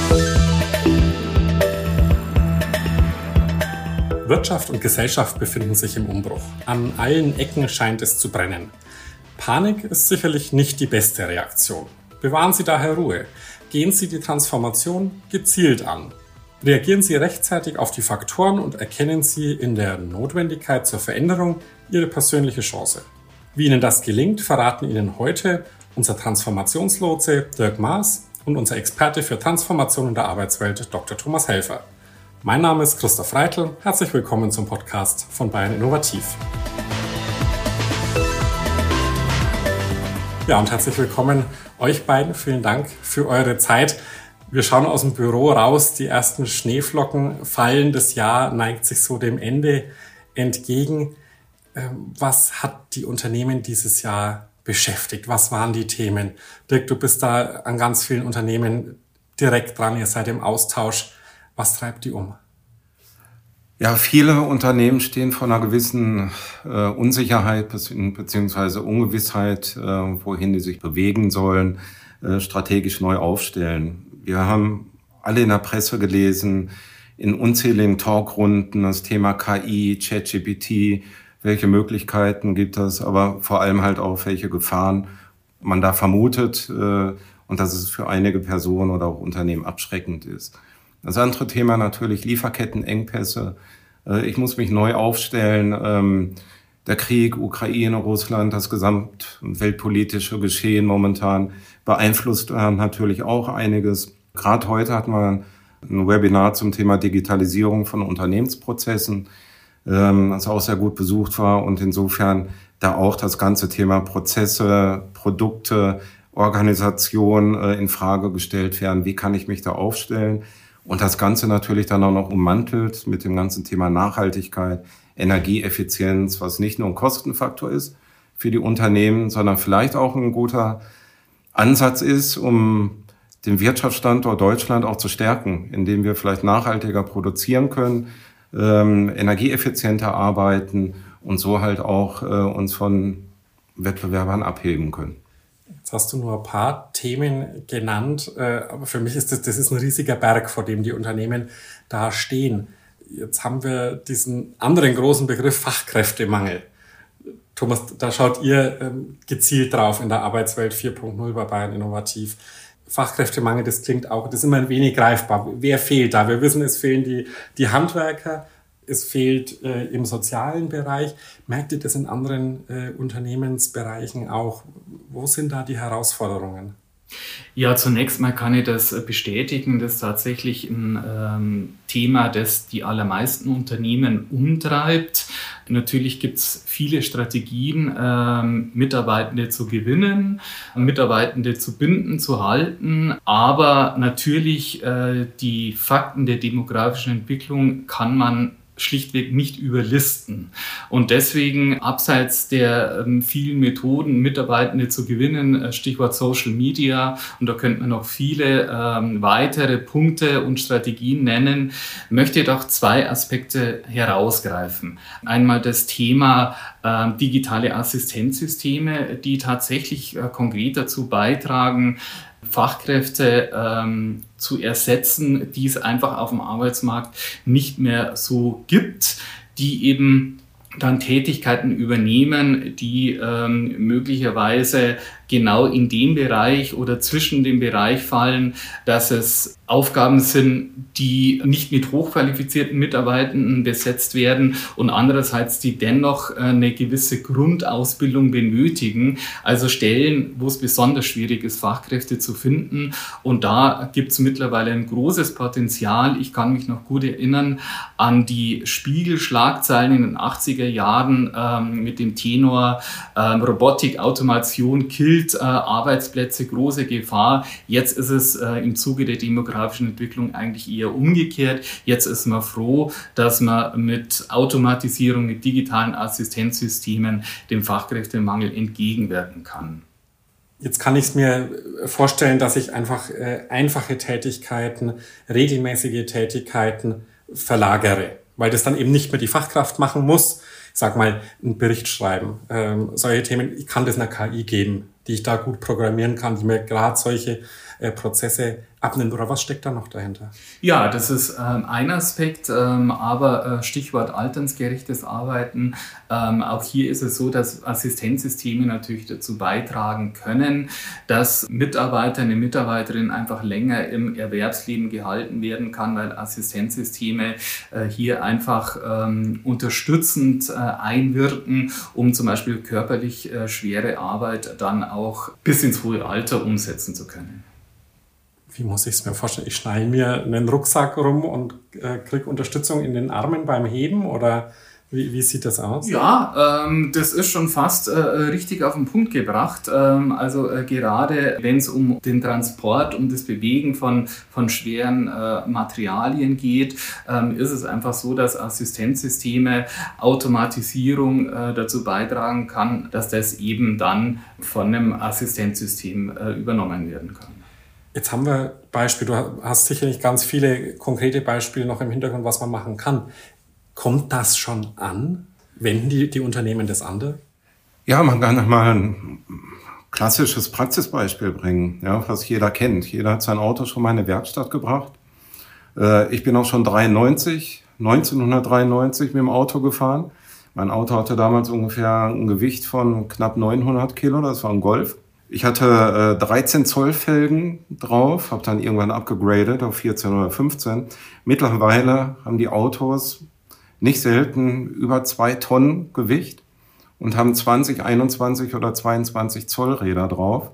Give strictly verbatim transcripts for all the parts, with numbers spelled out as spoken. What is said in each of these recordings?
Wirtschaft und Gesellschaft befinden sich im Umbruch. An allen Ecken scheint es zu brennen. Panik ist sicherlich nicht die beste Reaktion. Bewahren Sie daher Ruhe. Gehen Sie die Transformation gezielt an. Reagieren Sie rechtzeitig auf die Faktoren und erkennen Sie in der Notwendigkeit zur Veränderung Ihre persönliche Chance. Wie Ihnen das gelingt, verraten Ihnen heute unser Transformationslotse Dirk Maas und unser Experte für Transformation in der Arbeitswelt Doktor Thomas Helfer. Mein Name ist Christoph Reitl. Herzlich willkommen zum Podcast von Bayern Innovativ. Ja, und herzlich willkommen euch beiden. Vielen Dank für eure Zeit. Wir schauen aus dem Büro raus. Die ersten Schneeflocken fallen. Das Jahr neigt sich so dem Ende entgegen. Was hat die Unternehmen dieses Jahr beschäftigt? Was waren die Themen? Dirk, du bist da an ganz vielen Unternehmen direkt dran. Ihr seid im Austausch. Was treibt die um? Ja, viele Unternehmen stehen vor einer gewissen äh, Unsicherheit bzw. Ungewissheit, äh, wohin die sich bewegen sollen, äh, strategisch neu aufstellen. Wir haben alle in der Presse gelesen, in unzähligen Talkrunden das Thema K I, ChatGPT, welche Möglichkeiten gibt es, aber vor allem halt auch, welche Gefahren man da vermutet äh, und dass es für einige Personen oder auch Unternehmen abschreckend ist. Das andere Thema natürlich Lieferkettenengpässe. Ich muss mich neu aufstellen. Der Krieg, Ukraine, Russland, das gesamt- und weltpolitische Geschehen momentan beeinflusst natürlich auch einiges. Gerade heute hatten wir ein Webinar zum Thema Digitalisierung von Unternehmensprozessen, das auch sehr gut besucht war und insofern da auch das ganze Thema Prozesse, Produkte, Organisation in Frage gestellt werden. Wie kann ich mich da aufstellen? Und das Ganze natürlich dann auch noch ummantelt mit dem ganzen Thema Nachhaltigkeit, Energieeffizienz, was nicht nur ein Kostenfaktor ist für die Unternehmen, sondern vielleicht auch ein guter Ansatz ist, um den Wirtschaftsstandort Deutschland auch zu stärken, indem wir vielleicht nachhaltiger produzieren können, ähm, energieeffizienter arbeiten und so halt auch äh, uns von Wettbewerbern abheben können. Jetzt hast du nur ein paar Themen genannt, aber für mich ist das, das ist ein riesiger Berg, vor dem die Unternehmen da stehen. Jetzt haben wir diesen anderen großen Begriff Fachkräftemangel. Thomas, da schaut ihr gezielt drauf in der Arbeitswelt vier Punkt null bei Bayern Innovativ. Fachkräftemangel, das klingt auch, das ist immer ein wenig greifbar. Wer fehlt da? Wir wissen, es fehlen die, die Handwerker. Es fehlt äh, im sozialen Bereich. Merkt ihr das in anderen äh, Unternehmensbereichen auch? Wo sind da die Herausforderungen? Ja, zunächst mal kann ich das bestätigen. Das ist tatsächlich ein ähm, Thema, das die allermeisten Unternehmen umtreibt. Natürlich gibt es viele Strategien, ähm, Mitarbeitende zu gewinnen, Mitarbeitende zu binden, zu halten. Aber natürlich äh, die Fakten der demografischen Entwicklung kann man schlichtweg nicht überlisten. Und deswegen, abseits der ähm, vielen Methoden, Mitarbeitende zu gewinnen, äh, Stichwort Social Media, und da könnte man noch viele ähm, weitere Punkte und Strategien nennen, möchte ich doch zwei Aspekte herausgreifen. Einmal das Thema äh, digitale Assistenzsysteme, die tatsächlich äh, konkret dazu beitragen, Fachkräfte ähm, zu ersetzen, die es einfach auf dem Arbeitsmarkt nicht mehr so gibt, die eben dann Tätigkeiten übernehmen, die ähm, möglicherweise genau in dem Bereich oder zwischen dem Bereich fallen, dass es Aufgaben sind, die nicht mit hochqualifizierten Mitarbeitenden besetzt werden und andererseits die dennoch eine gewisse Grundausbildung benötigen. Also Stellen, wo es besonders schwierig ist, Fachkräfte zu finden. Und da gibt es mittlerweile ein großes Potenzial. Ich kann mich noch gut erinnern an die Spiegel-Schlagzeilen in den achtziger Jahren ähm, mit dem Tenor ähm, Robotik, Automation killt äh, Arbeitsplätze, große Gefahr. Jetzt ist es äh, im Zuge der demografischen Entwicklung eigentlich eher umgekehrt. Jetzt ist man froh, dass man mit Automatisierung, mit digitalen Assistenzsystemen dem Fachkräftemangel entgegenwirken kann. Jetzt kann ich es mir vorstellen, dass ich einfach äh, einfache Tätigkeiten, regelmäßige Tätigkeiten verlagere, weil das dann eben nicht mehr die Fachkraft machen muss. Ich sag mal, einen Bericht schreiben, ähm, solche Themen. Ich kann das einer K I geben, die ich da gut programmieren kann, die mir gerade solche äh, Prozesse abnimmt. Oder was steckt da noch dahinter? Ja, das ist ähm, ein Aspekt, ähm, aber äh, Stichwort alternsgerechtes Arbeiten. Ähm, auch hier ist es so, dass Assistenzsysteme natürlich dazu beitragen können, dass Mitarbeiter, eine Mitarbeiterin einfach länger im Erwerbsleben gehalten werden kann, weil Assistenzsysteme äh, hier einfach ähm, unterstützend äh, einwirken, um zum Beispiel körperlich äh, schwere Arbeit dann auch bis ins hohe Alter umsetzen zu können. Wie muss ich es mir vorstellen? Ich schneide mir einen Rucksack rum und äh, kriege Unterstützung in den Armen beim Heben oder wie, wie sieht das aus? Ja, ähm, das ist schon fast äh, richtig auf den Punkt gebracht. Ähm, also äh, gerade wenn es um den Transport, um das Bewegen von, von schweren äh, Materialien geht, ähm, ist es einfach so, dass Assistenzsysteme, Automatisierung äh, dazu beitragen kann, dass das eben dann von einem Assistenzsystem äh, übernommen werden kann. Jetzt haben wir Beispiele, du hast sicherlich ganz viele konkrete Beispiele noch im Hintergrund, was man machen kann. Kommt das schon an? Wenden die, die Unternehmen das an? Ja, man kann noch mal ein klassisches Praxisbeispiel bringen, ja, was jeder kennt. Jeder hat sein Auto schon mal in eine Werkstatt gebracht. Äh, ich bin auch schon dreiundneunzig, neunzehnhundertdreiundneunzig mit dem Auto gefahren. Mein Auto hatte damals ungefähr ein Gewicht von knapp neunhundert Kilo, das war ein Golf. Ich hatte äh, dreizehn Zoll Felgen drauf, habe dann irgendwann abgegradet auf vierzehn oder fünfzehn. Mittlerweile haben die Autos nicht selten über zwei Tonnen Gewicht und haben zwanzig, einundzwanzig oder zweiundzwanzig Zoll Räder drauf.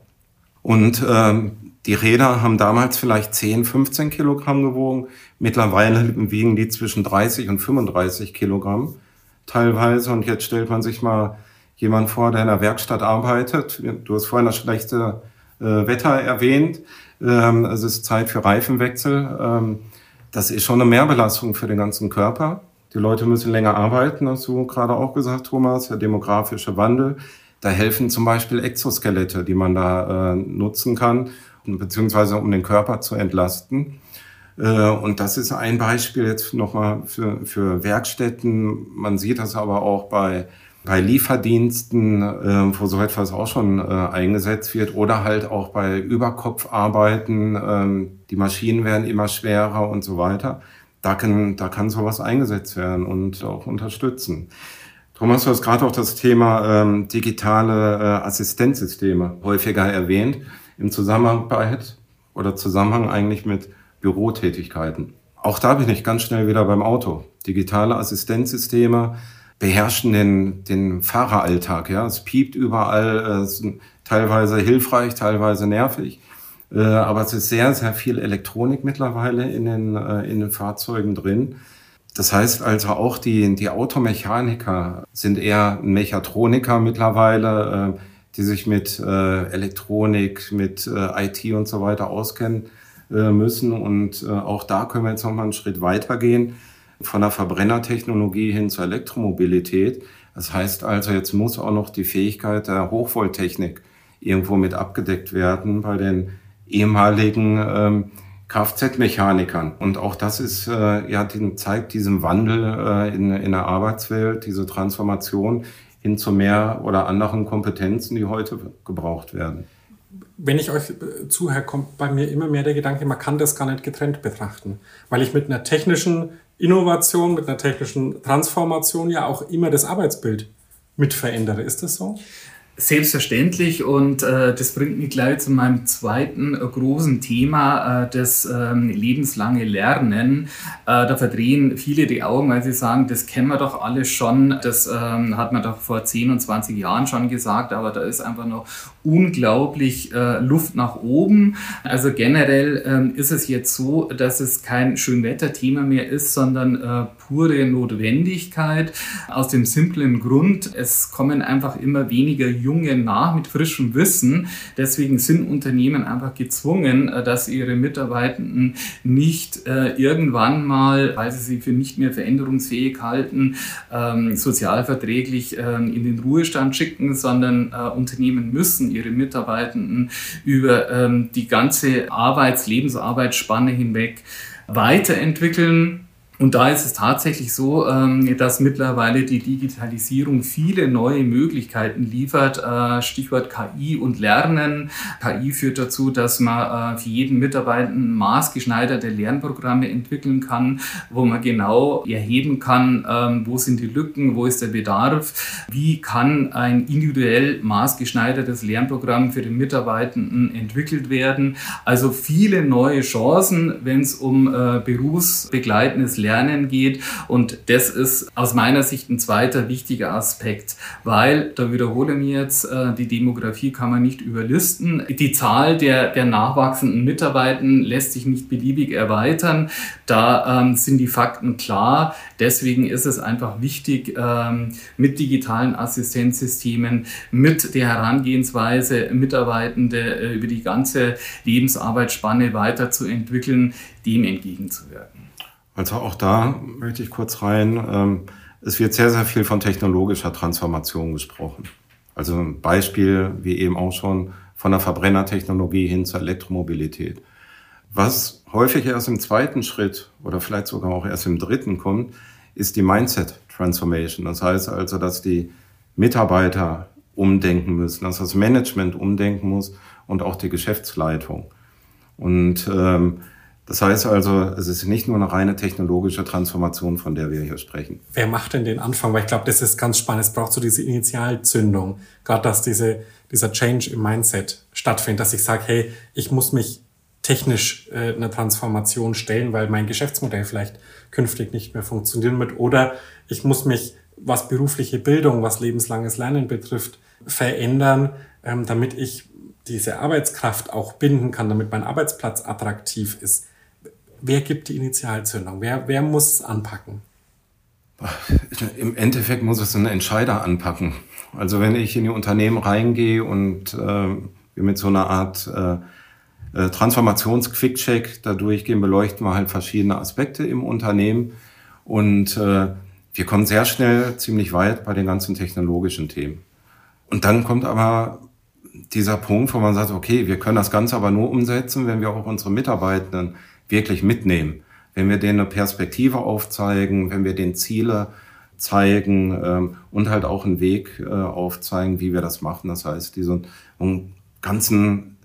Und ähm, die Räder haben damals vielleicht zehn, fünfzehn Kilogramm gewogen. Mittlerweile wiegen die zwischen dreißig und fünfunddreißig Kilogramm teilweise. Und jetzt stellt man sich mal jemand vor, der in der Werkstatt arbeitet. Du hast vorhin das schlechte äh, Wetter erwähnt. Ähm, es ist Zeit für Reifenwechsel. Ähm, das ist schon eine Mehrbelastung für den ganzen Körper. Die Leute müssen länger arbeiten, hast du gerade auch gesagt, Thomas, der demografische Wandel. Da helfen zum Beispiel Exoskelette, die man da äh, nutzen kann, beziehungsweise um den Körper zu entlasten. Äh, und das ist ein Beispiel jetzt nochmal für, für Werkstätten. Man sieht das aber auch bei bei Lieferdiensten, äh, wo so etwas auch schon äh, eingesetzt wird, oder halt auch bei Überkopfarbeiten, äh, die Maschinen werden immer schwerer und so weiter. Da kann, da kann sowas eingesetzt werden und auch unterstützen. Thomas, du hast gerade auch das Thema ähm, digitale äh, Assistenzsysteme häufiger erwähnt, im Zusammenhang oder Zusammenhang eigentlich mit Bürotätigkeiten. Auch da bin ich ganz schnell wieder beim Auto. Digitale Assistenzsysteme beherrschen den, den Fahreralltag. Ja? Es piept überall, es ist teilweise hilfreich, teilweise nervig. Äh, aber es ist sehr, sehr viel Elektronik mittlerweile in den, äh, in den Fahrzeugen drin. Das heißt also auch die, die Automechaniker sind eher Mechatroniker mittlerweile, äh, die sich mit äh, Elektronik, mit äh, I T und so weiter auskennen äh, müssen. Und äh, auch da können wir jetzt nochmal einen Schritt weitergehen. Von der Verbrennertechnologie hin zur Elektromobilität. Das heißt also, jetzt muss auch noch die Fähigkeit der Hochvolttechnik irgendwo mit abgedeckt werden bei den ehemaligen ähm, Kfz-Mechanikern. Und auch das ist, äh, ja, die, zeigt diesen Wandel äh, in, in der Arbeitswelt, diese Transformation hin zu mehr oder anderen Kompetenzen, die heute gebraucht werden. Wenn ich euch zuhöre, kommt bei mir immer mehr der Gedanke, man kann das gar nicht getrennt betrachten, weil ich mit einer technischen Innovation, mit einer technischen Transformation ja auch immer das Arbeitsbild mit verändere. Ist das so? Selbstverständlich, und äh, das bringt mich gleich zu meinem zweiten äh, großen Thema, äh, das ähm, lebenslange Lernen. Äh, da verdrehen viele die Augen, weil sie sagen, das kennen wir doch alle schon, das ähm, hat man doch vor zehn und zwanzig Jahren schon gesagt, aber da ist einfach noch unglaublich äh, Luft nach oben. Also generell ähm, ist es jetzt so, dass es kein Schönwetterthema mehr ist, sondern äh, pure Notwendigkeit. Aus dem simplen Grund, es kommen einfach immer weniger Junge nach mit frischem Wissen. Deswegen sind Unternehmen einfach gezwungen, dass ihre Mitarbeitenden nicht äh, irgendwann mal, weil sie sie für nicht mehr veränderungsfähig halten, ähm, sozialverträglich äh, in den Ruhestand schicken, sondern äh, Unternehmen müssen ihre Mitarbeitenden über ähm, die ganze Arbeits-, Lebensarbeitsspanne hinweg weiterentwickeln. Und da ist es tatsächlich so, dass mittlerweile die Digitalisierung viele neue Möglichkeiten liefert. Stichwort K I und Lernen. K I führt dazu, dass man für jeden Mitarbeitenden maßgeschneiderte Lernprogramme entwickeln kann, wo man genau erheben kann, wo sind die Lücken, wo ist der Bedarf, wie kann ein individuell maßgeschneidertes Lernprogramm für den Mitarbeitenden entwickelt werden. Also viele neue Chancen, wenn es um berufsbegleitendes Lernen geht, und das ist aus meiner Sicht ein zweiter wichtiger Aspekt, weil, da wiederhole ich mich jetzt, die Demografie kann man nicht überlisten. Die Zahl der, der nachwachsenden Mitarbeitenden lässt sich nicht beliebig erweitern. Da ähm, sind die Fakten klar. Deswegen ist es einfach wichtig, ähm, mit digitalen Assistenzsystemen, mit der Herangehensweise, Mitarbeitende äh, über die ganze Lebensarbeitsspanne weiterzuentwickeln, dem entgegenzuwirken. Also auch da möchte ich kurz rein. Es wird sehr, sehr viel von technologischer Transformation gesprochen. Also ein Beispiel, wie eben auch schon, von der Verbrennertechnologie hin zur Elektromobilität. Was häufig erst im zweiten Schritt oder vielleicht sogar auch erst im dritten kommt, ist die Mindset-Transformation. Das heißt also, dass die Mitarbeiter umdenken müssen, dass das Management umdenken muss und auch die Geschäftsleitung. Und ähm, das heißt also, es ist nicht nur eine reine technologische Transformation, von der wir hier sprechen. Wer macht denn den Anfang? Weil ich glaube, das ist ganz spannend. Es braucht so diese Initialzündung. Gerade, dass diese, dieser Change im Mindset stattfindet, dass ich sage, hey, ich muss mich technisch äh, einer Transformation stellen, weil mein Geschäftsmodell vielleicht künftig nicht mehr funktionieren wird. Oder ich muss mich, was berufliche Bildung, was lebenslanges Lernen betrifft, verändern, ähm, damit ich diese Arbeitskraft auch binden kann, damit mein Arbeitsplatz attraktiv ist. Wer gibt die Initialzündung? Wer, wer muss es anpacken? Im Endeffekt muss es ein Entscheider anpacken. Also wenn ich in die Unternehmen reingehe und äh, wir mit so einer Art äh, Transformations-Quick-Check da durchgehen, beleuchten wir halt verschiedene Aspekte im Unternehmen. Und äh, wir kommen sehr schnell ziemlich weit bei den ganzen technologischen Themen. Und dann kommt aber dieser Punkt, wo man sagt, okay, wir können das Ganze aber nur umsetzen, wenn wir auch unsere Mitarbeitenden wirklich mitnehmen. Wenn wir denen eine Perspektive aufzeigen, wenn wir denen Ziele zeigen ähm, und halt auch einen Weg äh, aufzeigen, wie wir das machen. Das heißt, diesen einen ganzen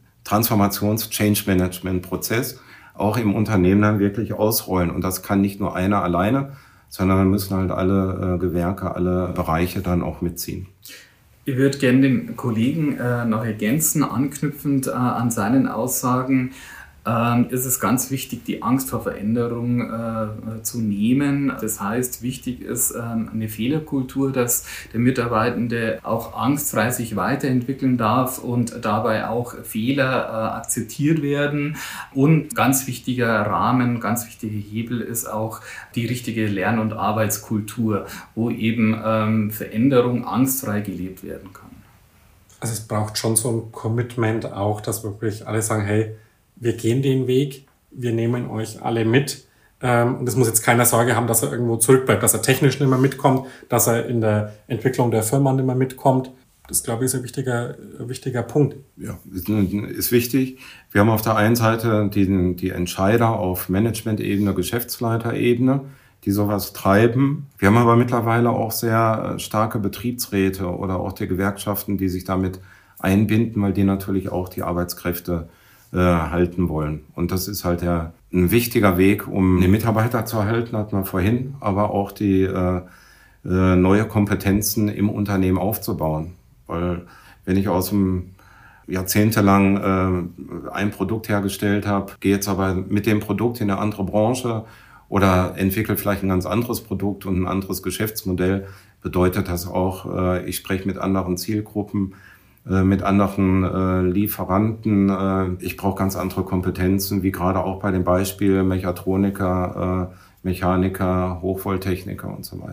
Transformations-Change-Management-Prozess auch im Unternehmen dann wirklich ausrollen. Und das kann nicht nur einer alleine, sondern dann müssen halt alle äh, Gewerke, alle Bereiche dann auch mitziehen. Ich würde gerne den Kollegen äh, noch ergänzen, anknüpfend äh, an seinen Aussagen. Ähm, ist es ganz wichtig, die Angst vor Veränderung äh, zu nehmen. Das heißt, wichtig ist ähm, eine Fehlerkultur, dass der Mitarbeitende auch angstfrei sich weiterentwickeln darf und dabei auch Fehler äh, akzeptiert werden. Und ganz wichtiger Rahmen, ganz wichtiger Hebel ist auch die richtige Lern- und Arbeitskultur, wo eben ähm, Veränderung angstfrei gelebt werden kann. Also es braucht schon so ein Commitment auch, dass wirklich alle sagen, hey, wir gehen den Weg, wir nehmen euch alle mit. Und es muss jetzt keiner Sorge haben, dass er irgendwo zurückbleibt, dass er technisch nicht mehr mitkommt, dass er in der Entwicklung der Firma nicht mehr mitkommt. Das, glaube ich, ist ein wichtiger, ein wichtiger Punkt. Ja, ist wichtig. Wir haben auf der einen Seite die, die Entscheider auf Management-Ebene, Geschäftsleiterebene, die sowas treiben. Wir haben aber mittlerweile auch sehr starke Betriebsräte oder auch die Gewerkschaften, die sich damit einbinden, weil die natürlich auch die Arbeitskräfte halten wollen. Und das ist halt ja ein wichtiger Weg, um die Mitarbeiter zu halten, hatten wir vorhin, aber auch die äh, äh, neue Kompetenzen im Unternehmen aufzubauen. Weil wenn ich aus dem jahrzehntelang äh, ein Produkt hergestellt habe, gehe jetzt aber mit dem Produkt in eine andere Branche oder entwickle vielleicht ein ganz anderes Produkt und ein anderes Geschäftsmodell, bedeutet das auch, äh, ich spreche mit anderen Zielgruppen, mit anderen äh, Lieferanten. Äh, ich brauche ganz andere Kompetenzen, wie gerade auch bei dem Beispiel Mechatroniker, äh, Mechaniker, Hochvolttechniker und so weiter.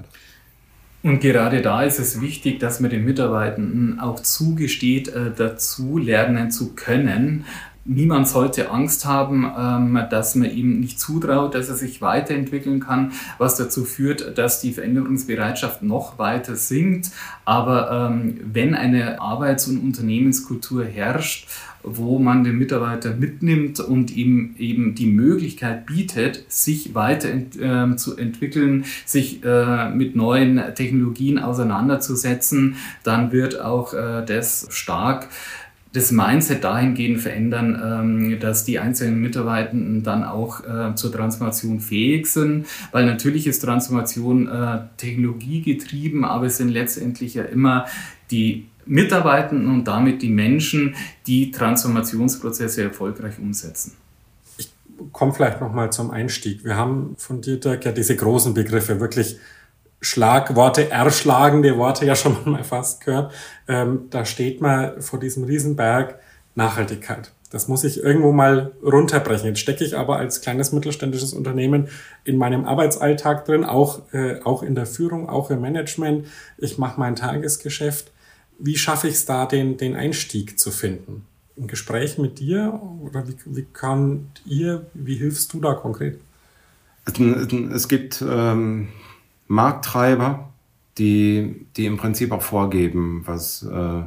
Und gerade da ist es wichtig, dass man den Mitarbeitenden auch zugesteht, äh, dazu lernen zu können. niemand sollte Angst haben, ähm, dass man ihm nicht zutraut, dass er sich weiterentwickeln kann, was dazu führt, dass die Veränderungsbereitschaft noch weiter sinkt. Aber ähm, wenn eine Arbeits- und Unternehmenskultur herrscht, wo man den Mitarbeiter mitnimmt und ihm eben die Möglichkeit bietet, sich weiter ent, äh, zu entwickeln, sich äh, mit neuen Technologien auseinanderzusetzen, dann wird auch äh, das stark das Mindset dahingehend verändern, ähm, dass die einzelnen Mitarbeitenden dann auch äh, zur Transformation fähig sind, weil natürlich ist Transformation äh, technologiegetrieben, aber es sind letztendlich ja immer die Mitarbeitenden und damit die Menschen, die Transformationsprozesse erfolgreich umsetzen. Ich komme vielleicht nochmal zum Einstieg. Wir haben von dir, Dirk, ja diese großen Begriffe, wirklich Schlagworte, erschlagende Worte ja schon mal fast gehört. Ähm, da steht man vor diesem Riesenberg Nachhaltigkeit. Das muss ich irgendwo mal runterbrechen. Jetzt stecke ich aber als kleines mittelständisches Unternehmen in meinem Arbeitsalltag drin, auch, äh, auch in der Führung, auch im Management. Ich mache mein Tagesgeschäft. Wie schaffe ich es da, den, den Einstieg zu finden? Ein Gespräch mit dir oder wie, wie kann ihr, wie hilfst du da konkret? Es, es gibt ähm, Markttreiber, die, die im Prinzip auch vorgeben, was, äh,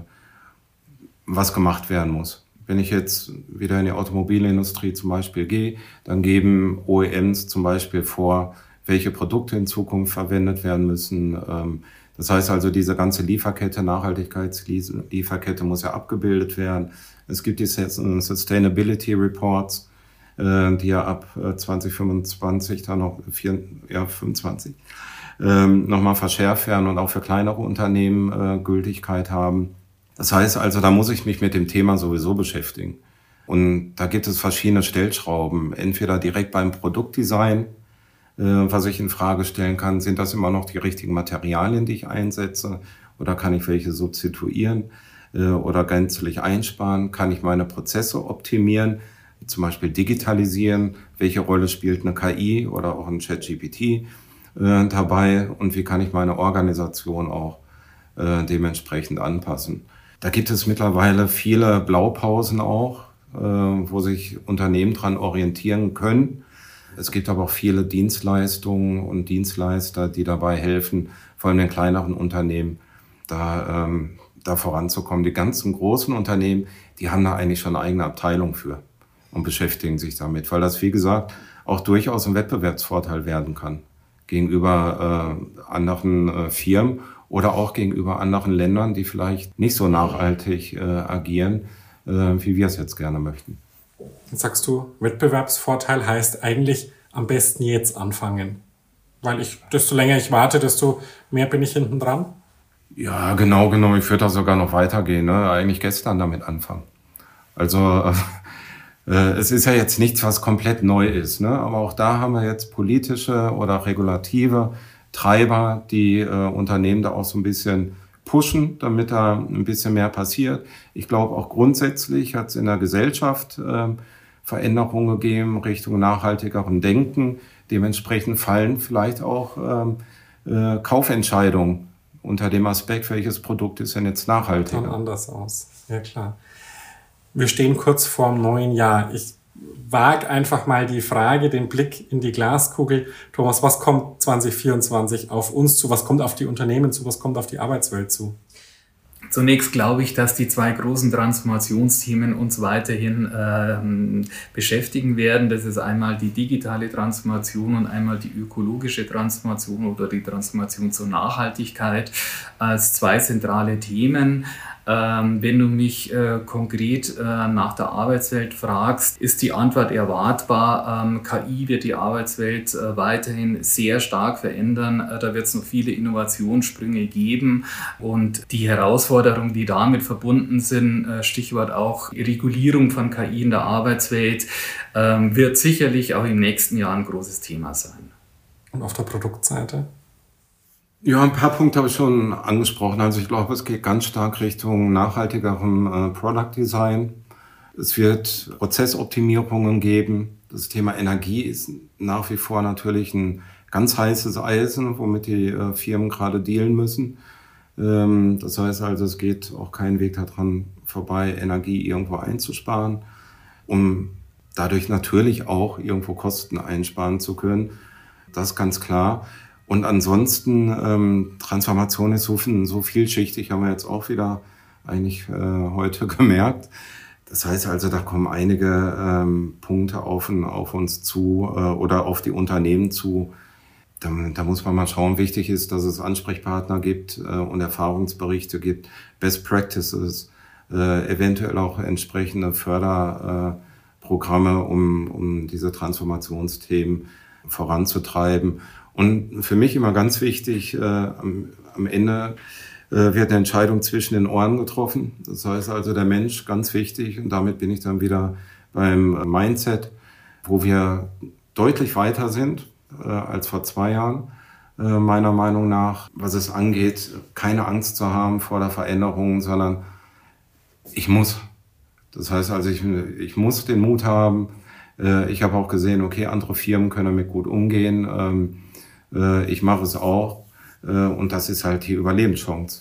was gemacht werden muss. Wenn ich jetzt wieder in die Automobilindustrie zum Beispiel gehe, dann geben O E Ms zum Beispiel vor, welche Produkte in Zukunft verwendet werden müssen. Ähm, Das heißt also, diese ganze Lieferkette, Nachhaltigkeitslieferkette muss ja abgebildet werden. Es gibt die Sustainability Reports, die ja ab zwanzig fünfundzwanzig, dann noch vier, ja, fünfundzwanzig, nochmal verschärft werden und auch für kleinere Unternehmen Gültigkeit haben. Das heißt also, da muss ich mich mit dem Thema sowieso beschäftigen. Und da gibt es verschiedene Stellschrauben, entweder direkt beim Produktdesign, was ich in Frage stellen kann, sind das immer noch die richtigen Materialien, die ich einsetze, oder kann ich welche substituieren oder gänzlich einsparen? Kann ich meine Prozesse optimieren, zum Beispiel digitalisieren? Welche Rolle spielt eine K I oder auch ein ChatGPT dabei? Und wie kann ich meine Organisation auch dementsprechend anpassen? Da gibt es mittlerweile viele Blaupausen auch, wo sich Unternehmen dran orientieren können. Es gibt aber auch viele Dienstleistungen und Dienstleister, die dabei helfen, vor allem den kleineren Unternehmen, da, ähm, da voranzukommen. Die ganzen großen Unternehmen, die haben da eigentlich schon eine eigene Abteilung für und beschäftigen sich damit, weil das, wie gesagt, auch durchaus ein Wettbewerbsvorteil werden kann gegenüber äh, anderen äh, Firmen oder auch gegenüber anderen Ländern, die vielleicht nicht so nachhaltig äh, agieren, äh, wie wir es jetzt gerne möchten. Jetzt sagst du, Wettbewerbsvorteil heißt eigentlich am besten jetzt anfangen. Weil ich, desto länger ich warte, desto mehr bin ich hinten dran. Ja, genau, genau. Ich würde da sogar noch weitergehen. Ne? Eigentlich gestern damit anfangen. Also äh, es ist ja jetzt nichts, was komplett neu ist. Ne? Aber auch da haben wir jetzt politische oder regulative Treiber, die äh, Unternehmen da auch so ein bisschen pushen, damit da ein bisschen mehr passiert. Ich glaube auch grundsätzlich hat es in der Gesellschaft äh, Veränderungen gegeben Richtung nachhaltigerem Denken. Dementsprechend fallen vielleicht auch ähm, äh, Kaufentscheidungen unter dem Aspekt, welches Produkt ist denn jetzt nachhaltiger. Dann anders aus, ja klar. Wir stehen kurz vor dem neuen Jahr. Ich wage einfach mal die Frage, den Blick in die Glaskugel. Thomas, was kommt zwanzig vierundzwanzig auf uns zu? Was kommt auf die Unternehmen zu? Was kommt auf die Arbeitswelt zu? Zunächst glaube ich, dass die zwei großen Transformationsthemen uns weiterhin ähm, beschäftigen werden. Das ist einmal die digitale Transformation und einmal die ökologische Transformation oder die Transformation zur Nachhaltigkeit als zwei zentrale Themen. Ähm, wenn du mich äh, konkret äh, nach der Arbeitswelt fragst, ist die Antwort erwartbar. Ähm, K I wird die Arbeitswelt äh, weiterhin sehr stark verändern. Äh, da wird es noch viele Innovationssprünge geben und die Herausforderungen, die damit verbunden sind, äh, Stichwort auch Regulierung von K I in der Arbeitswelt, äh, wird sicherlich auch im nächsten Jahr ein großes Thema sein. Und auf der Produktseite? Ja, ein paar Punkte habe ich schon angesprochen. Also ich glaube, es geht ganz stark Richtung nachhaltigerem äh, Product Design. Es wird Prozessoptimierungen geben. Das Thema Energie ist nach wie vor natürlich ein ganz heißes Eisen, womit die äh, Firmen gerade dealen müssen. Ähm, das heißt also, es geht auch kein Weg daran vorbei, Energie irgendwo einzusparen. um dadurch natürlich auch irgendwo Kosten einsparen zu können. Das ist ganz klar. Und ansonsten, ähm, Transformation ist so, so vielschichtig, haben wir jetzt auch wieder eigentlich äh, heute gemerkt. Das heißt also, da kommen einige ähm, Punkte auf, auf uns zu äh, oder auf die Unternehmen zu. Da, da muss man mal schauen. Wichtig ist, dass es Ansprechpartner gibt äh, und Erfahrungsberichte gibt, Best Practices, äh, eventuell auch entsprechende Förderprogramme, äh, um, um diese Transformationsthemen voranzutreiben. Und für mich immer ganz wichtig, äh, am, am Ende äh, wird eine Entscheidung zwischen den Ohren getroffen. Das heißt also, der Mensch, ganz wichtig. Und damit bin ich dann wieder beim Mindset, wo wir deutlich weiter sind äh, als vor zwei Jahren, äh, meiner Meinung nach. Was es angeht, keine Angst zu haben vor der Veränderung, sondern ich muss. Das heißt also, ich, ich muss den Mut haben. Äh, ich habe auch gesehen, okay, andere Firmen können damit gut umgehen. Ähm, Ich mache es auch und das ist halt die Überlebenschance.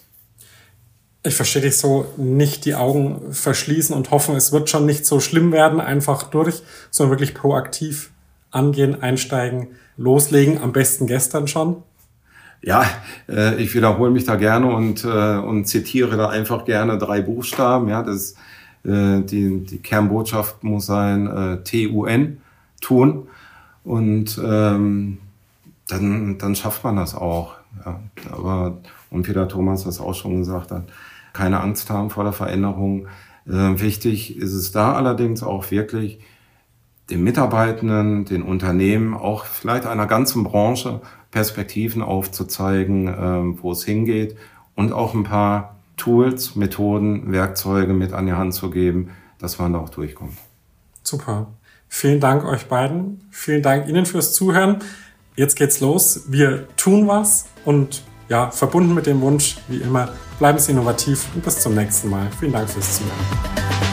Ich verstehe dich so, nicht die Augen verschließen und hoffen, es wird schon nicht so schlimm werden, einfach durch, sondern wirklich proaktiv angehen, einsteigen, loslegen, am besten gestern schon. Ja, ich wiederhole mich da gerne und, und zitiere da einfach gerne drei Buchstaben. Ja, das, die, die Kernbotschaft muss sein T U N, tun und ähm, Dann, dann schafft man das auch. Ja. Aber, und wie der Thomas das auch schon gesagt hat, keine Angst haben vor der Veränderung. Äh, wichtig ist es da allerdings auch wirklich, den Mitarbeitenden, den Unternehmen, auch vielleicht einer ganzen Branche Perspektiven aufzuzeigen, äh, wo es hingeht und auch ein paar Tools, Methoden, Werkzeuge mit an die Hand zu geben, dass man da auch durchkommt. Super. Vielen Dank euch beiden. Vielen Dank Ihnen fürs Zuhören. Jetzt geht's los. Wir tun was und ja, verbunden mit dem Wunsch, wie immer, bleiben Sie innovativ und bis zum nächsten Mal. Vielen Dank fürs Zuhören.